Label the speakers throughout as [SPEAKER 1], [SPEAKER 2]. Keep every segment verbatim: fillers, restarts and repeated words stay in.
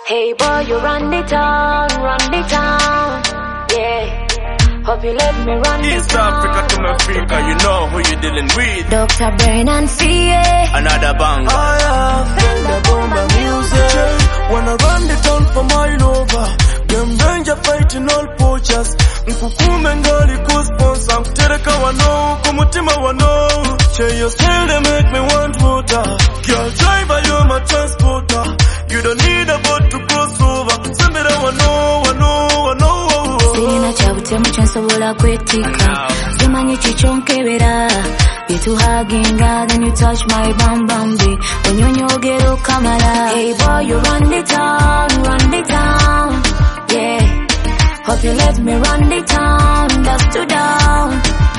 [SPEAKER 1] Hey boy, you run the town, run the town, yeah. Hope you let me run the
[SPEAKER 2] East
[SPEAKER 1] town.
[SPEAKER 2] Africa to Africa, you know who you dealing with.
[SPEAKER 1] Doctor Brain and C A.
[SPEAKER 2] Another banger.
[SPEAKER 3] I have felt the bomba music. Wanna run the town for mile over. Them danger fighting all poachers. Nkukume ngali kusponsor. Mtereka wano, kumutima wano. Share your style, they make me want water. Girl driver, you're my transporter. You don't need a boat to cross over. Send me that wano, wano, wano.
[SPEAKER 1] Sina chabute mchansobola kwetika. Simanyi chichonkebera. You too hugging God and you touch my bam bam beat. When you nyogero kamara. Hey boy, you run the town, run the town, yeah. Hope you let me run the town, dusk to down.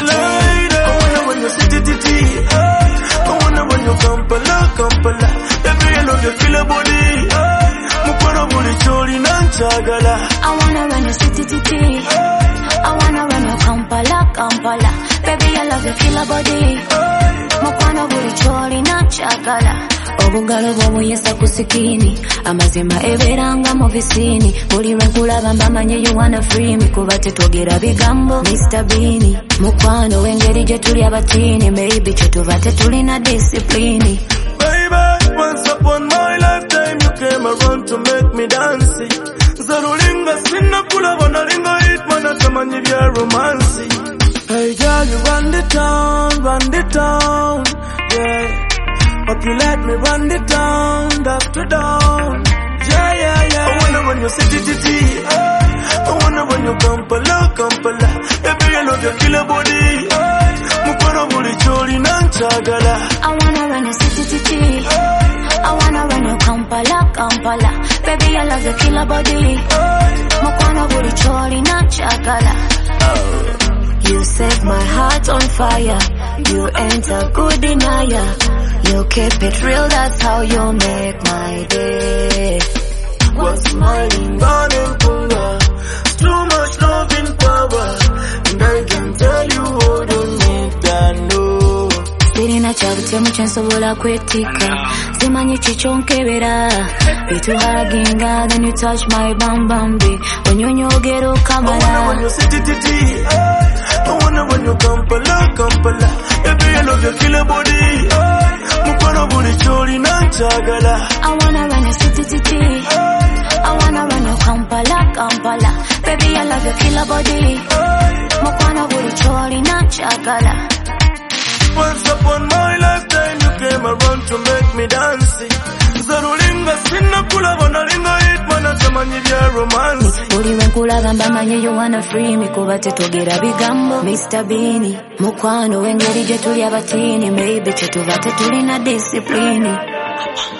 [SPEAKER 3] Lady, I wonder when you sit it, it, I wonder when you Kampala, Kampala. Baby, I love you, feel a body. Mukoro buli choli nanchagala.
[SPEAKER 1] I wanna run your city, city. I wanna run your Kampala, Kampala. Baby, I love your killer body. Mukwano buli choli nanchagala. Obugalo bwomu yesa kusikini. Amazima eberanga mu visini. Buli lwenkulaba mbamanye you wanna free me. Kuba tetwogera bigambo Mister Beanie. Mukwano wengeri gye tuli abatini. Maybe kyetuba tetulina discipline.
[SPEAKER 3] Baby, once upon my lifetime you came around to make me dance. Zarulinga sinna kulaba nalinga hitman atamanyi bya romance. Hey girl, you run the town, run the town, yeah. Hope you let me run the town, dusk to down. Yeah, yeah, yeah. I wonder when you sit it, it, it. I wonder when you Kampala, Kampala. Baby, I love your killer body. Mukoro buli choli nanchagala.
[SPEAKER 1] I wanna run your city, city. I wanna run your Kampala, Kampala. Baby, I love your killer body. Mukwano buli choli nanchagala. You set my heart on fire. You ain't a good denier. You keep it real, that's how you make my day.
[SPEAKER 3] What's smiling on and punger? Too much love in power. And I can tell you all don't need that, no.
[SPEAKER 1] Sirina chabute mchansobola kwetika. Simanyi chichonkebera. You too hugging God and you touch my bam bam beat. When you nyogero kamara.
[SPEAKER 3] I wonder when you sit it, it, it. I wonder when you Kampala, Kampala. Baby, I love your killer body. Mukoro buli choli nanchagala.
[SPEAKER 1] I wanna run your city, city. I wanna run your Kampala, Kampala. Baby, I love your killer body. Mukwano buli choli nanchagala.
[SPEAKER 3] Once upon my lifetime you came around to make me dance. Zarulinga sinna kulaba nalinga hitman atamanyi bya romance.
[SPEAKER 1] Buli lwenkulaba mbamanye you wanna free me. Kuba tetwogera bigambo Mister Beanie. Mukwano wengeri gye tuli abatini. Maybe kyetuba tetulina discipline.